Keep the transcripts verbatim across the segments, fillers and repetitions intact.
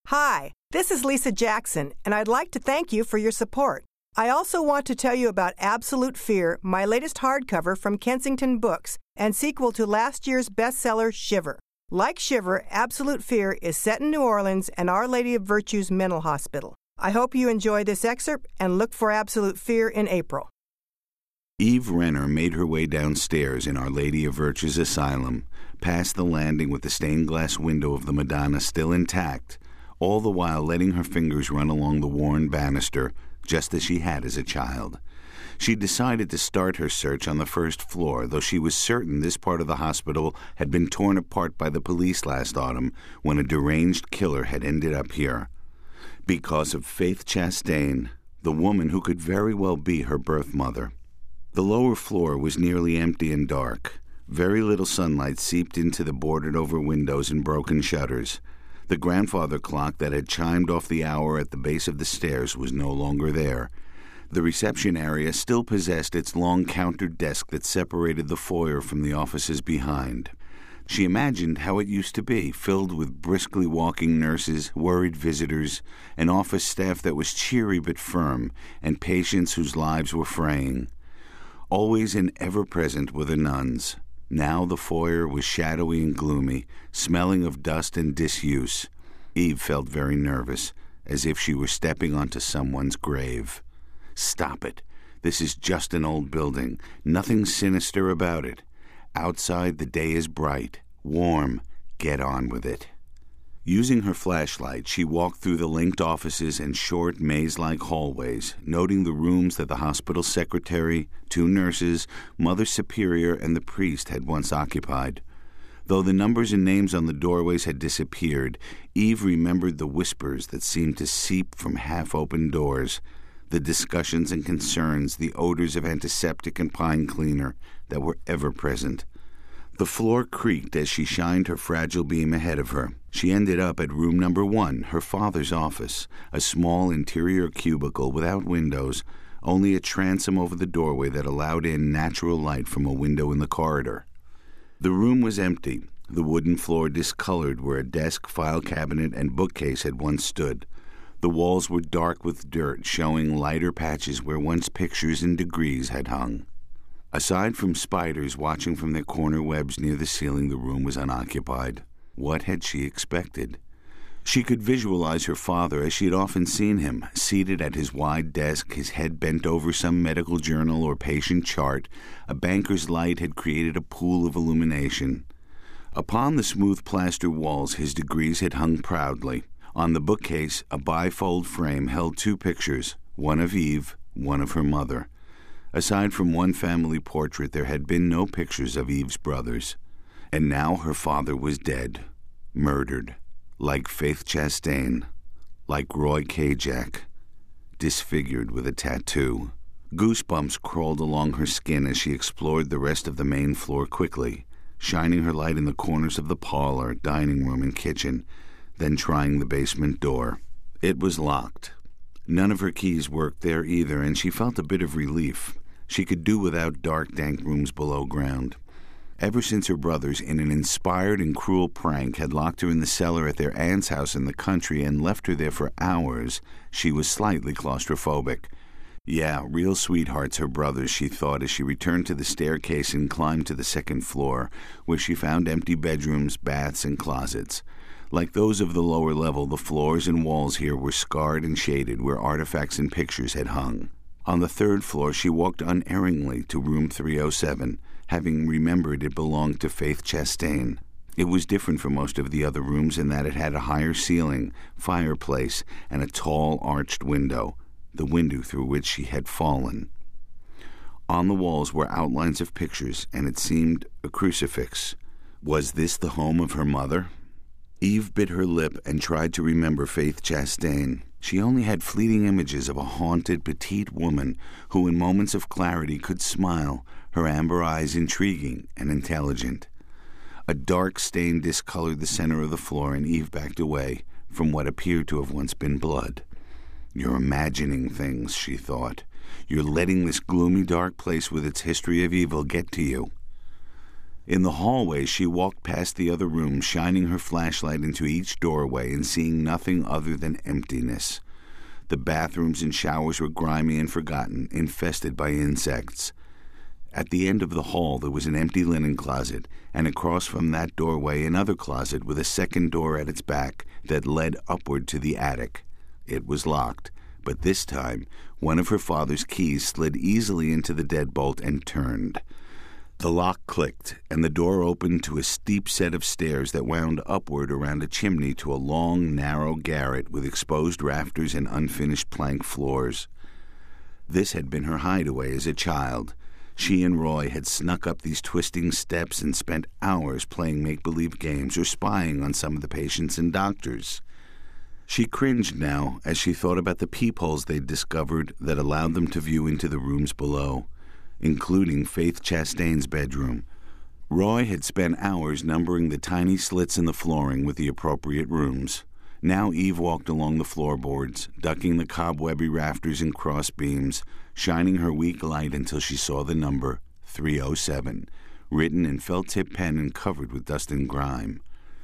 Hi, this is Lisa Jackson, and I'd like to thank you for your support. I also want to tell you about Absolute Fear, my latest hardcover from Kensington Books and sequel to last year's bestseller, Shiver. Like Shiver, Absolute Fear is set in New Orleans and Our Lady of Virtue's mental hospital. I hope you enjoy this excerpt and look for Absolute Fear in April. Eve Renner made her way downstairs in Our Lady of Virtue's asylum, past the landing with the stained glass window of the Madonna still intact, all the while letting her fingers run along the worn banister, just as she had as a child. She decided to start her search on the first floor, though she was certain this part of the hospital had been torn apart by the police last autumn when a deranged killer had ended up here. Because of Faith Chastain, the woman who could very well be her birth mother. The lower floor was nearly empty and dark. Very little sunlight seeped into the boarded-over windows and broken shutters. The grandfather clock that had chimed off the hour at the base of the stairs was no longer there. The reception area still possessed its long counter desk that separated the foyer from the offices behind. She imagined how it used to be, filled with briskly walking nurses, worried visitors, an office staff that was cheery but firm, and patients whose lives were fraying. Always and ever present were the nuns. Now the foyer was shadowy and gloomy, smelling of dust and disuse. Eve felt very nervous, as if she were stepping onto someone's grave. Stop it. This is just an old building. Nothing sinister about it. Outside the day is bright, warm. Get on with it. Using her flashlight, she walked through the linked offices and short, maze-like hallways, noting the rooms that the hospital secretary, two nurses, Mother Superior, and the priest had once occupied. Though the numbers and names on the doorways had disappeared, Eve remembered the whispers that seemed to seep from half-open doors, the discussions and concerns, the odors of antiseptic and pine cleaner that were ever present. The floor creaked as she shined her fragile beam ahead of her. She ended up at room number one, her father's office, a small interior cubicle without windows, only a transom over the doorway that allowed in natural light from a window in the corridor. The room was empty, the wooden floor discolored where a desk, file cabinet, and bookcase had once stood. The walls were dark with dirt, showing lighter patches where once pictures and degrees had hung. Aside from spiders watching from their corner webs near the ceiling, the room was unoccupied. What had she expected? She could visualize her father as she had often seen him, seated at his wide desk, his head bent over some medical journal or patient chart. A banker's light had created a pool of illumination. Upon the smooth plaster walls, his degrees had hung proudly. On the bookcase, a bifold frame held two pictures, one of Eve, one of her mother. Aside from one family portrait, there had been no pictures of Eve's brothers. And now her father was dead, murdered, like Faith Chastain, like Roy Kajak, disfigured with a tattoo. Goosebumps crawled along her skin as she explored the rest of the main floor quickly, shining her light in the corners of the parlor, dining room, and kitchen, then trying the basement door. It was locked. None of her keys worked there either, and she felt a bit of relief. She could do without dark, dank rooms below ground. Ever since her brothers, in an inspired and cruel prank, had locked her in the cellar at their aunt's house in the country and left her there for hours, she was slightly claustrophobic. Yeah, real sweethearts, her brothers, she thought as she returned to the staircase and climbed to the second floor, where she found empty bedrooms, baths, and closets. Like those of the lower level, the floors and walls here were scarred and shaded where artifacts and pictures had hung. On the third floor, she walked unerringly to room three oh seven, having remembered it belonged to Faith Chastain. It was different from most of the other rooms in that it had a higher ceiling, fireplace, and a tall arched window, the window through which she had fallen. On the walls were outlines of pictures, and it seemed a crucifix. Was this the home of her mother? Eve bit her lip and tried to remember Faith Chastain. She only had fleeting images of a haunted, petite woman who in moments of clarity could smile, her amber eyes intriguing and intelligent. A dark stain discolored the center of the floor, and Eve backed away from what appeared to have once been blood. You're imagining things, she thought. You're letting this gloomy, dark place with its history of evil get to you. In the hallway, she walked past the other rooms, shining her flashlight into each doorway and seeing nothing other than emptiness. The bathrooms and showers were grimy and forgotten, infested by insects. At the end of the hall, there was an empty linen closet, and across from that doorway another closet with a second door at its back that led upward to the attic. It was locked, but this time one of her father's keys slid easily into the deadbolt and turned. The lock clicked, and the door opened to a steep set of stairs that wound upward around a chimney to a long, narrow garret with exposed rafters and unfinished plank floors. This had been her hideaway as a child. She and Roy had snuck up these twisting steps and spent hours playing make-believe games or spying on some of the patients and doctors. She cringed now as she thought about the peepholes they'd discovered that allowed them to view into the rooms below, including Faith Chastain's bedroom. Roy had spent hours numbering the tiny slits in the flooring with the appropriate rooms. Now Eve walked along the floorboards, ducking the cobwebby rafters and cross beams, shining her weak light until she saw the number three oh seven, written in felt-tip pen and covered with dust and grime.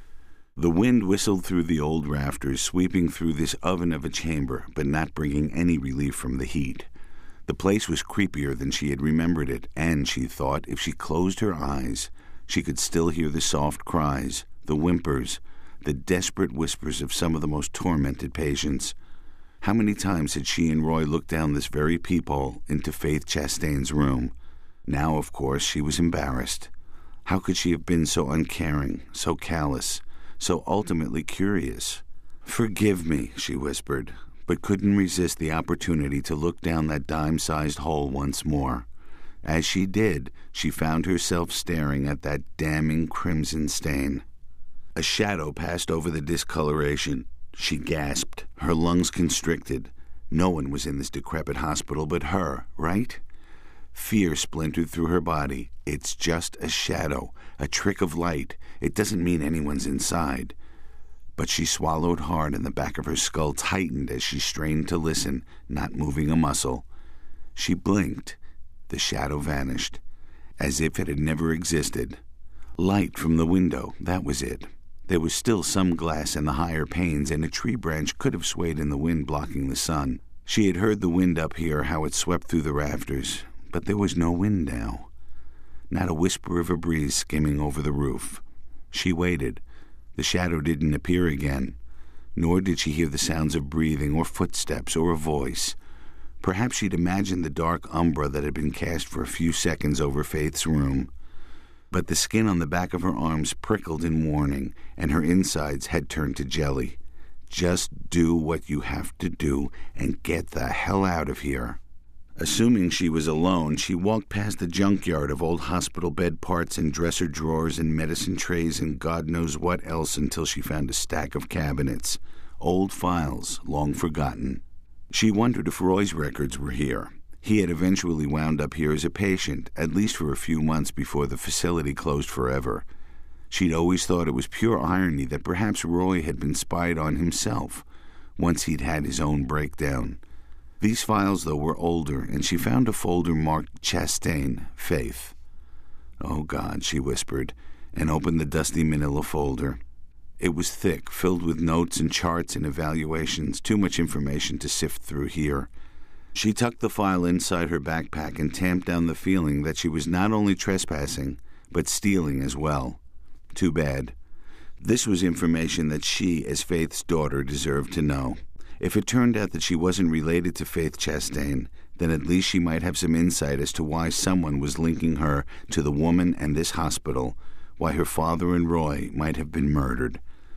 The wind whistled through the old rafters, sweeping through this oven of a chamber, but not bringing any relief from the heat. The place was creepier than she had remembered it, and, she thought, if she closed her eyes, she could still hear the soft cries, the whimpers, the desperate whispers of some of the most tormented patients. How many times had she and Roy looked down this very peephole into Faith Chastain's room? Now, of course, she was embarrassed. How could she have been so uncaring, so callous, so ultimately curious? "Forgive me," she whispered, but couldn't resist the opportunity to look down that dime-sized hole once more. As she did, she found herself staring at that damning crimson stain. A shadow passed over the discoloration. She gasped, her lungs constricted. No one was in this decrepit hospital but her, right? Fear splintered through her body. It's just a shadow, a trick of light. It doesn't mean anyone's inside. But she swallowed hard and the back of her skull tightened as she strained to listen, not moving a muscle. She blinked. The shadow vanished, as if it had never existed. Light from the window, that was it. There was still some glass in the higher panes, and a tree branch could have swayed in the wind, blocking the sun. She had heard the wind up here, how it swept through the rafters, but there was no wind now. Not a whisper of a breeze skimming over the roof. She waited. The shadow didn't appear again, nor did she hear the sounds of breathing or footsteps or a voice. Perhaps she'd imagined the dark umbra that had been cast for a few seconds over Faith's room. But the skin on the back of her arms prickled in warning, and her insides had turned to jelly. Just do what you have to do and get the hell out of here. Assuming she was alone, she walked past the junkyard of old hospital bed parts and dresser drawers and medicine trays and God knows what else until she found a stack of cabinets, old files, long forgotten. She wondered if Roy's records were here. He had eventually wound up here as a patient, at least for a few months before the facility closed forever. She'd always thought it was pure irony that perhaps Roy had been spied on himself, once he'd had his own breakdown. These files, though, were older, and she found a folder marked Chastain, Faith. "Oh, God," she whispered, and opened the dusty manila folder. It was thick, filled with notes and charts and evaluations, too much information to sift through here. She tucked the file inside her backpack and tamped down the feeling that she was not only trespassing, but stealing as well. Too bad. This was information that she, as Faith's daughter, deserved to know. If it turned out that she wasn't related to Faith Chastain, then at least she might have some insight as to why someone was linking her to the woman and this hospital, why her father and Roy might have been murdered.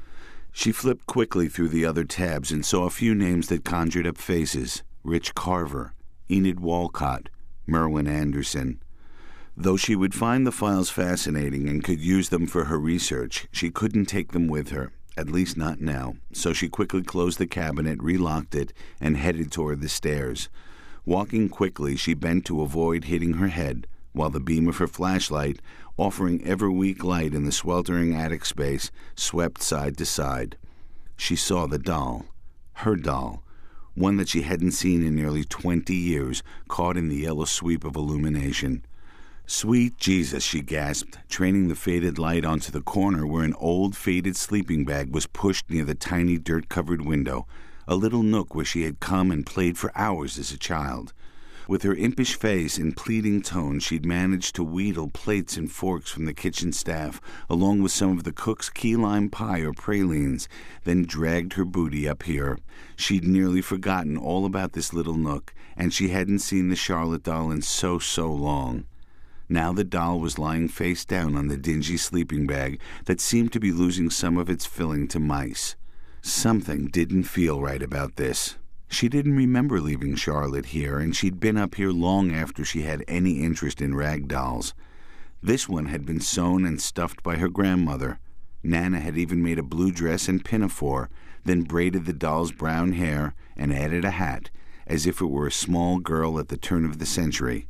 She flipped quickly through the other tabs and saw a few names that conjured up faces. Rich Carver, Enid Walcott, Merwin Anderson. Though she would find the files fascinating and could use them for her research, she couldn't take them with her, at least not now, so she quickly closed the cabinet, relocked it, and headed toward the stairs. Walking quickly, she bent to avoid hitting her head, while the beam of her flashlight, offering ever-weak light in the sweltering attic space, swept side to side. She saw the doll, her doll, one that she hadn't seen in nearly twenty years, caught in the yellow sweep of illumination. "Sweet Jesus," she gasped, training the faded light onto the corner where an old, faded sleeping bag was pushed near the tiny dirt-covered window, a little nook where she had come and played for hours as a child. With her impish face and pleading tone, she'd managed to wheedle plates and forks from the kitchen staff, along with some of the cook's key lime pie or pralines, then dragged her booty up here. She'd nearly forgotten all about this little nook, and she hadn't seen the Charlotte doll in so, so long. Now the doll was lying face down on the dingy sleeping bag that seemed to be losing some of its filling to mice. Something didn't feel right about this. She didn't remember leaving Charlotte here, and she'd been up here long after she had any interest in rag dolls. This one had been sewn and stuffed by her grandmother. Nana had even made a blue dress and pinafore, then braided the doll's brown hair and added a hat, as if it were a small girl at the turn of the century.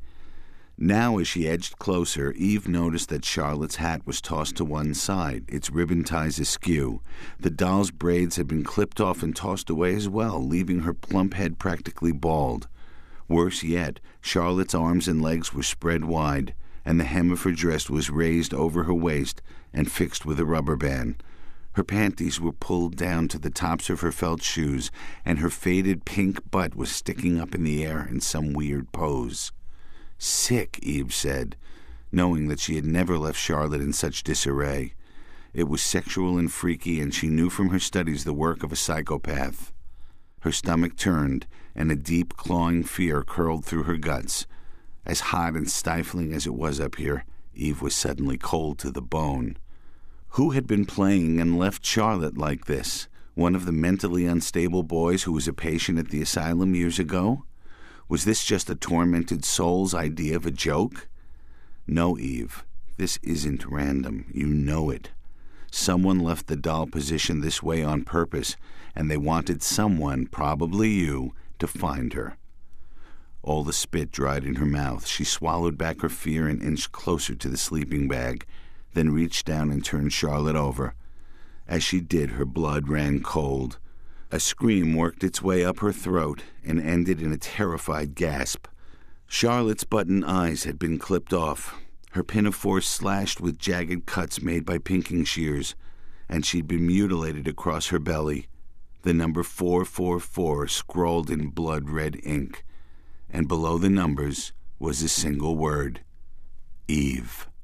Now, as she edged closer, Eve noticed that Charlotte's hat was tossed to one side, its ribbon ties askew. The doll's braids had been clipped off and tossed away as well, leaving her plump head practically bald. Worse yet, Charlotte's arms and legs were spread wide, and the hem of her dress was raised over her waist and fixed with a rubber band. Her panties were pulled down to the tops of her felt shoes, and her faded pink butt was sticking up in the air in some weird pose. "Sick," Eve said, knowing that she had never left Charlotte in such disarray. It was sexual and freaky, and she knew from her studies the work of a psychopath. Her stomach turned, and a deep, clawing fear curled through her guts. As hot and stifling as it was up here, Eve was suddenly cold to the bone. Who had been playing and left Charlotte like this? One of the mentally unstable boys who was a patient at the asylum years ago? Was this just a tormented soul's idea of a joke? No, Eve, this isn't random. You know it. Someone left the doll positioned this way on purpose, and they wanted someone, probably you, to find her. All the spit dried in her mouth. She swallowed back her fear and inched closer to the sleeping bag, then reached down and turned Charlotte over. As she did, her blood ran cold. A scream worked its way up her throat and ended in a terrified gasp. Charlotte's button eyes had been clipped off, her pinafore slashed with jagged cuts made by pinking shears, and she'd been mutilated across her belly, the number four four four scrawled in blood-red ink, and below the numbers was a single word: Eve.